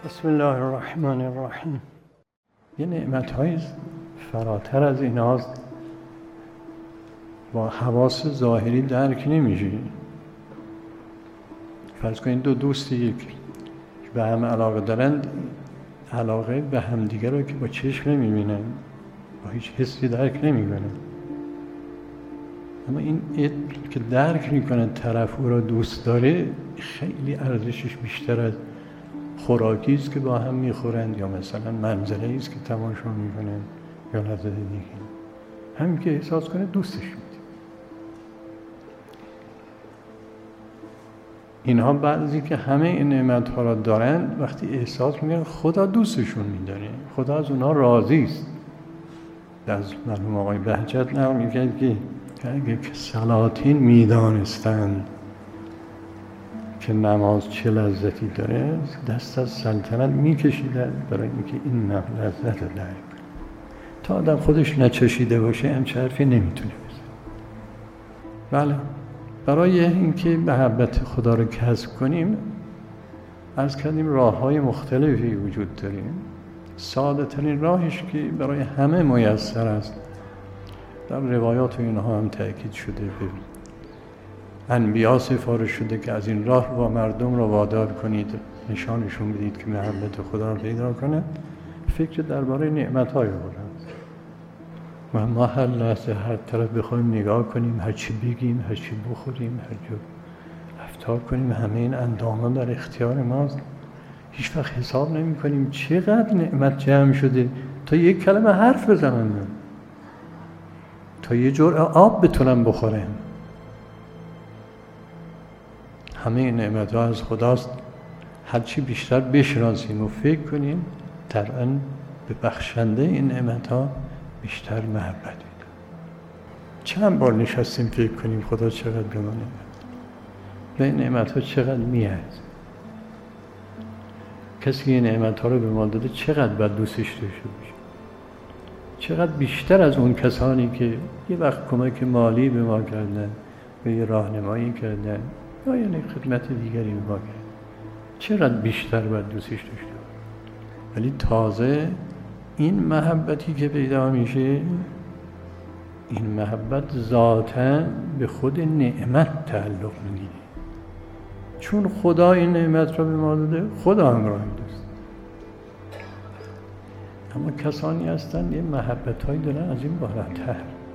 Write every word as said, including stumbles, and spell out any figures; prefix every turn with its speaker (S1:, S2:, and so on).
S1: بسم الله الرحمن الرحیم. یه نعمت‌های فراتر از ایناست با حواس ظاهری درک نمیشه. فرض کنید دو دوستی یک به هم علاقه دارند، علاقه به همدیگه رو که با چشم نمیبینن، با هیچ حسی درک نمیکنن، اما این که درک میکنه طرف او را دوست داره خیلی ارزشش بیشتر از خوراکی است که با هم میخورند یا مثلا منظره است که تماشا میکنند یا لذت دیگه. همین که احساس کنه دوستش میده. اینها بعضی که همه این نعمت‌ها را دارند وقتی احساس میکنن خدا دوستشون میداره، خدا از اونها راضی است. از مرحوم آقای بهجت نقل میگه که اگه که سلاطین میدانستند که نماز چه لذتی داره دست از سلطنت میکشیدن برای اینکه این لذت رو درک کنه. تا آدم خودش نچشیده باشه همچه حرفی نمیتونه بزنه. بله، برای اینکه محبت خدا رو کسب کنیم عرض کردیم راه‌های مختلفی وجود داریم. ساده ترین راهش که برای همه میسر است، در روایات اینها هم تأکید شده، ببین انبیا سفارش شده که از این راه با مردم رو وادار کنید، نشانشون بدید که محبت خدا رو پیدا کنند. فکر درباره نعمت‌های خدا و ما هر لحظه هر طرف بخوایم نگاه کنیم، هر چی بگیم، هر چی بخوریم، هر جا رفتار کنیم، همه این اندامان در اختیار ماست. هیچ وقت حساب نمی کنیم چقدر نعمت جمع شده تا یک کلمه حرف بزنم، تا یه جرعه آب بتونم بخورم. همه این نعمت‌ها از خداست. هرچی بیشتر بشناسیم و فکر کنیم طبعاً به بخشنده این نعمت‌ها بیشتر محبت می‌کنیم. چند بار نشستیم فکر کنیم خدا چقدر به ما نعمت و این نعمت‌ها چقدر می‌ارزه. کسی که این نعمت‌ها رو به ما داده چقدر باید دوستش داشته باشه، چقدر بیشتر از اون کسانی که یه وقت کمک مالی به ما کردن و یه راهنمایی کردن یا یعنی خدمت دیگری به ما کردن، چقدر بیشتر باید دوستش داشته باشه. ولی تازه این محبتی که پیدا میشه، این محبت ذاتاً به خود نعمت تعلق میگیره، چون خدا این نعمت را به ما داده، خدا هم را هم دوست. اما کسانی هستند یه محبت‌هایی دارن از این بالاتر.